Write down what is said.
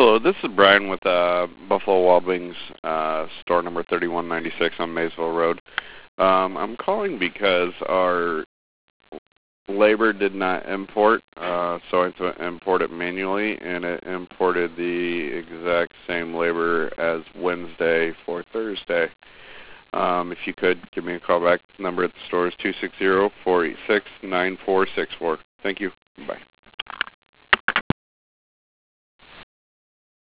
Hello, this is Brian with Buffalo Wild Wings, store number 3196 on Maysville Road. I'm calling because our labor did not import, so I had to import it manually, and it imported the exact same labor as Wednesday for Thursday. If you could, give me a call back. The number at the store is 260-486-9464. Thank you. Bye.